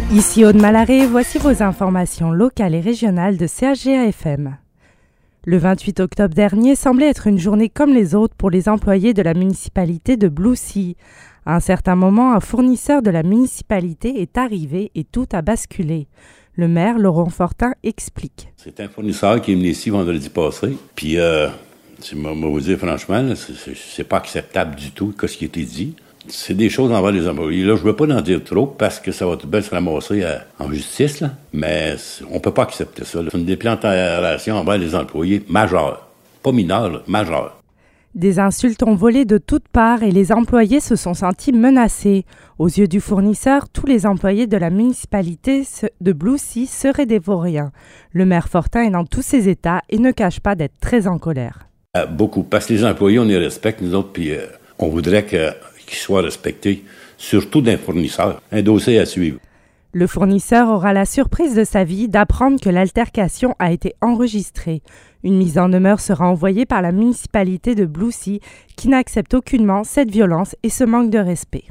Ici Aude Malaré, voici vos informations locales et régionales de CHGA-FM. Le 28 octobre dernier semblait être une journée comme les autres pour les employés de la municipalité de Bloussy. À un certain moment, un fournisseur de la municipalité est arrivé et tout a basculé. Le maire, Laurent Fortin, explique. C'est un fournisseur qui est venu ici vendredi passé, puis je vais vous dire franchement, là, c'est pas acceptable du tout ce qui a été dit. C'est des choses envers les employés. Là, je ne veux pas en dire trop parce que ça va tout bien se ramasser en justice, là. Mais on ne peut pas accepter ça, là. C'est une déplantation envers les employés majeure. Pas mineure, là, majeure. Des insultes ont volé de toutes parts et les employés se sont sentis menacés. Aux yeux du fournisseur, tous les employés de la municipalité de Bloussy seraient des vauriens. Le maire Fortin est dans tous ses états et ne cache pas d'être très en colère. Beaucoup, parce que les employés, on les respecte, nous autres, puis on voudrait qu'ils soient respectés, surtout d'un fournisseur. Un dossier à suivre. Le fournisseur aura la surprise de sa vie d'apprendre que l'altercation a été enregistrée. Une mise en demeure sera envoyée par la municipalité de Bloussy qui n'accepte aucunement cette violence et ce manque de respect.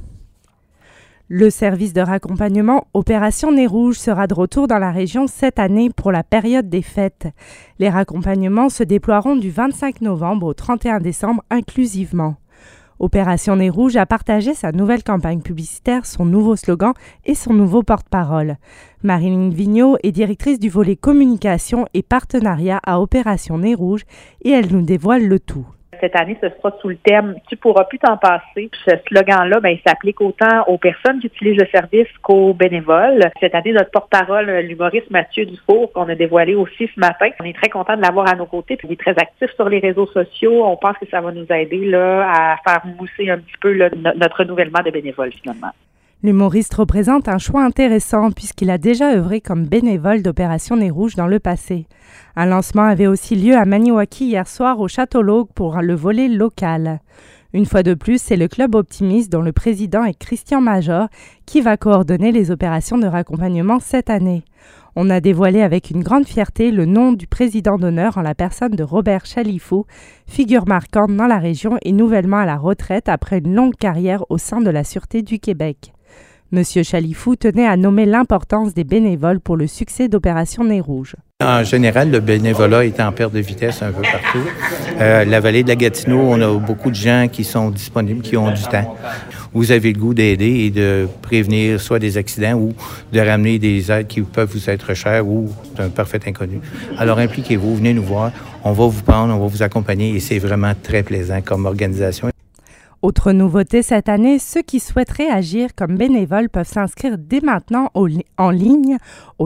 Le service de raccompagnement Opération Nez Rouge sera de retour dans la région cette année pour la période des fêtes. Les raccompagnements se déploieront du 25 novembre au 31 décembre inclusivement. Opération Nez Rouge a partagé sa nouvelle campagne publicitaire, son nouveau slogan et son nouveau porte-parole. Marilyn Vigneault est directrice du volet communication et partenariat à Opération Nez Rouge et elle nous dévoile le tout. Cette année, ce sera sous le thème « Tu pourras plus t'en passer ». Ce slogan-là, il s'applique autant aux personnes qui utilisent le service qu'aux bénévoles. Cette année, notre porte-parole, l'humoriste Mathieu Dufour, qu'on a dévoilé aussi ce matin, on est très content de l'avoir à nos côtés. Puis il est très actif sur les réseaux sociaux. On pense que ça va nous aider là à faire mousser un petit peu là, notre renouvellement de bénévoles finalement. L'humoriste représente un choix intéressant puisqu'il a déjà œuvré comme bénévole d'Opération Nez Rouge dans le passé. Un lancement avait aussi lieu à Maniwaki hier soir au Château L'Augue pour le volet local. Une fois de plus, c'est le Club Optimiste dont le président est Christian Major qui va coordonner les opérations de raccompagnement cette année. On a dévoilé avec une grande fierté le nom du président d'honneur en la personne de Robert Chalifou, figure marquante dans la région et nouvellement à la retraite après une longue carrière au sein de la Sûreté du Québec. Monsieur Chalifou tenait à nommer l'importance des bénévoles pour le succès d'Opération Nez Rouge. En général, le bénévolat est en perte de vitesse un peu partout. La vallée de la Gatineau, on a beaucoup de gens qui sont disponibles, qui ont du temps. Vous avez le goût d'aider et de prévenir soit des accidents ou de ramener des aides qui peuvent vous être chères ou d'un parfait inconnu. Alors impliquez-vous, venez nous voir, on va vous prendre, on va vous accompagner et c'est vraiment très plaisant comme organisation. Autre nouveauté cette année, ceux qui souhaiteraient agir comme bénévoles peuvent s'inscrire dès maintenant en ligne au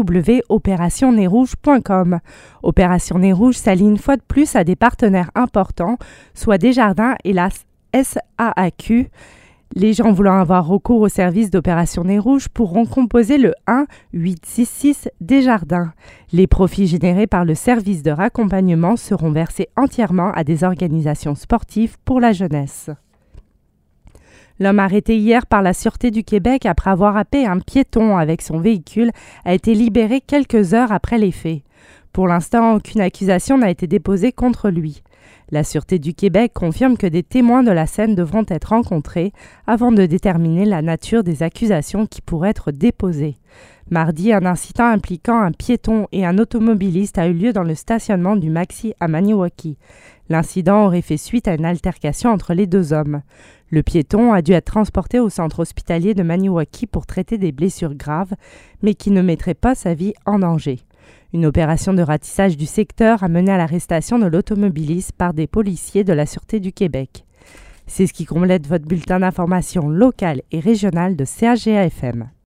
www.opérationnezrouge.com. Opération Nez Rouge s'allie une fois de plus à des partenaires importants, soit Desjardins et la SAAQ. Les gens voulant avoir recours au service d'Opération Nez Rouge pourront composer le 1-866 Desjardins. Les profits générés par le service de raccompagnement seront versés entièrement à des organisations sportives pour la jeunesse. L'homme arrêté hier par la Sûreté du Québec après avoir happé un piéton avec son véhicule a été libéré quelques heures après les faits. Pour l'instant, aucune accusation n'a été déposée contre lui. La Sûreté du Québec confirme que des témoins de la scène devront être rencontrés avant de déterminer la nature des accusations qui pourraient être déposées. Mardi, un incident impliquant un piéton et un automobiliste a eu lieu dans le stationnement du Maxi à Maniwaki. L'incident aurait fait suite à une altercation entre les deux hommes. Le piéton a dû être transporté au centre hospitalier de Maniwaki pour traiter des blessures graves, mais qui ne mettraient pas sa vie en danger. Une opération de ratissage du secteur a mené à l'arrestation de l'automobiliste par des policiers de la Sûreté du Québec. C'est ce qui complète votre bulletin d'information locale et régionale de CHGA-FM.